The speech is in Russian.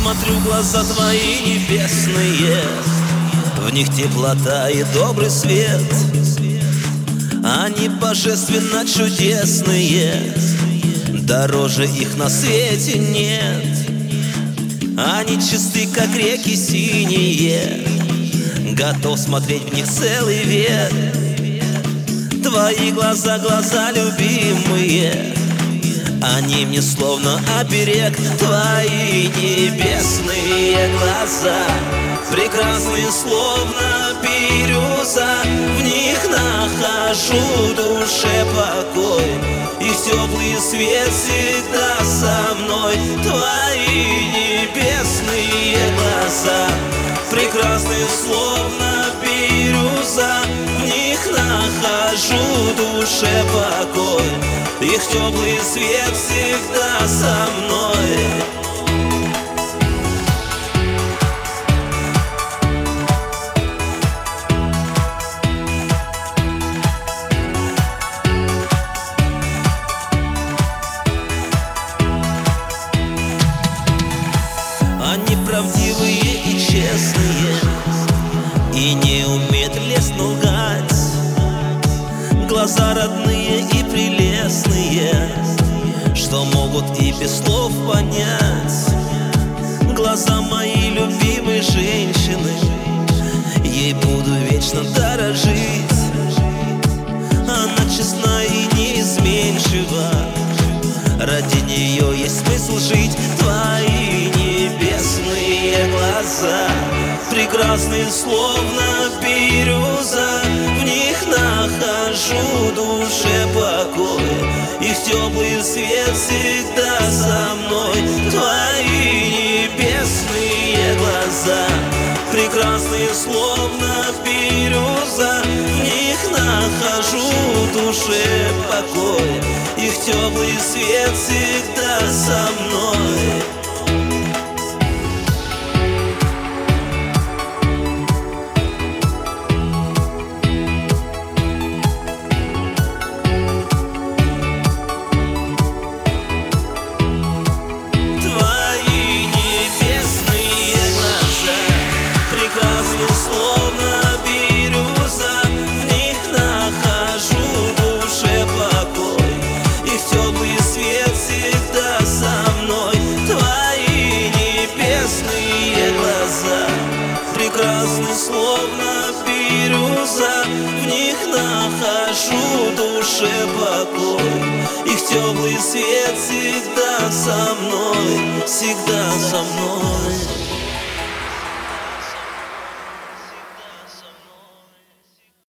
смотрю в глаза твои небесные, в них теплота и добрый свет. Они божественно чудесные, дороже их на свете нет. Они чисты, как реки синие, готов смотреть в них целый век. Твои глаза, глаза любимые, они мне словно оберег. Твои небесные глаза, прекрасные, словно бирюза. В них нахожу душе покой, их теплый свет всегда со мной. Твои небесные глаза, прекрасные, словно бирюза. В них нахожу душе покой, их теплый свет всегда со мной. Они правдивые и честные, и не умеют лестно лгать. Глаза родные и прелестные, что могут и без слов понять. Глаза моей любимой женщины, ей буду вечно дорожить. Она честна и неизменчива, ради нее есть смысл жить. Твои небесные глаза, прекрасные, словно бирюза. В них нахожу душе покой, их теплый свет всегда со мной. Твои небесные глаза, прекрасные, словно бирюза. В них нахожу душе покой, их теплый свет всегда со мной. Прекрасны, словно бирюза, в них нахожу душе покой, их теплый свет всегда со мной, всегда со мной.